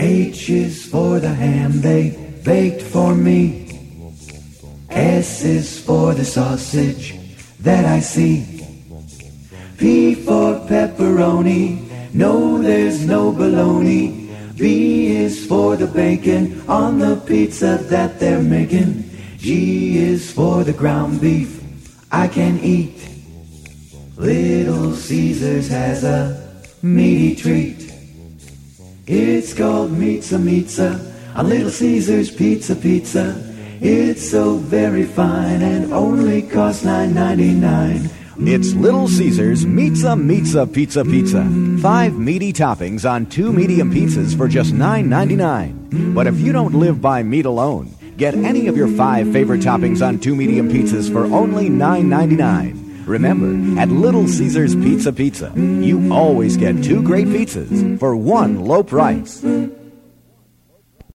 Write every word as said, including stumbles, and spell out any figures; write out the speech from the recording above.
H is for the ham they baked for me. S is for the sausage that I see. P for pepperoni, no there's no bologna. B is for the bacon on the pizza that they're making. G is for the ground beef I can eat. Little Caesars has a meaty treat. It's called Meatza Meatza on Little Caesars Pizza Pizza. It's so very fine and only costs nine ninety-nine. It's Little Caesars Meatza Meatza Pizza Pizza. Five meaty toppings on two medium pizzas for just nine ninety-nine. But if you don't live by meat alone, get any of your five favorite toppings on two medium pizzas for only nine ninety-nine. Remember, at Little Caesars Pizza Pizza, you always get two great pizzas for one low price.